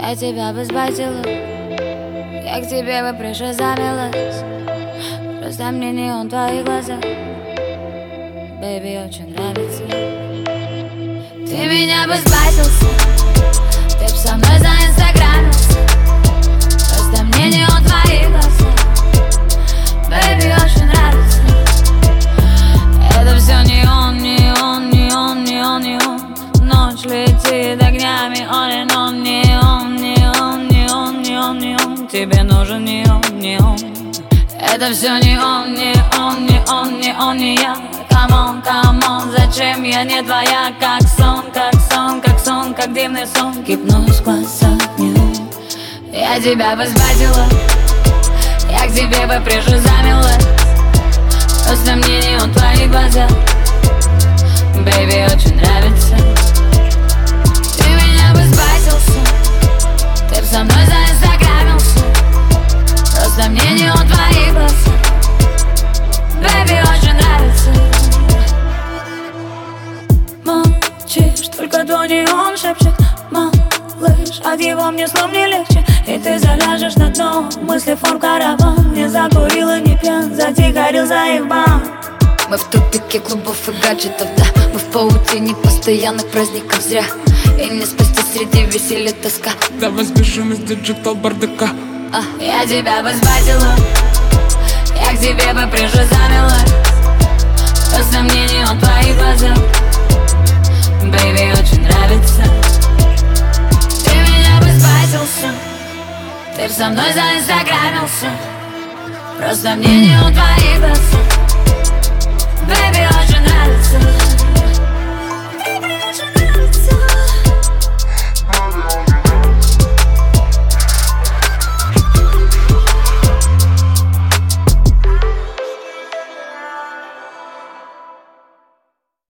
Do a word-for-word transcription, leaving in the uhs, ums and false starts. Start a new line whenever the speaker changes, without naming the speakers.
Я тебя бы сбазила, я к тебе бы пришизамилась. Просто мне не он твои глаза, бэйби, очень нравится. Ты меня бы сбазился, ты б со мной заинстаграмился. Просто мне не он твои глаза, бэйби, очень нравится. Это все не он, не он, не он, не он, не он. Ночь летит огнями, он и он, не он, не он, не он, не он, не он. Тебе нужен не он, не он. Это все не он, не он, не он, не он, не я. Камон, камон, зачем я не твоя? Как сон, как сон, как сон, как дивный сон. Гипноз глазами. Я тебя бы сбазила, я к тебе бы прижизамилась. Просто мне не он твои глаза, бэйби, очень нравится. Ты меня бы сбазился, ты б со мной заинстаграмился. Просто мне не он твои глаза, бэйби, очень нравится. Молчишь, только то не он шепчет. Малыш, от его мне слов не легче. И ты заляжешь на дно, мысли форм караван. Не закурил и не пьян, затихарил заебан.
Мы в тупике клубов и гаджетов, да. Мы в паутине постоянных праздников зря. И не спасти среди веселья тоска.
Давай сбежим из диджитал бардака.
а, Я тебя бы сбазила, я к тебе бы прижизамилась. Просто мне не он твои глаза, бэйби, очень нравится. Ты меня бы сбазился, ты б со мной заинстаграмился. Просто мне не он твои глаза,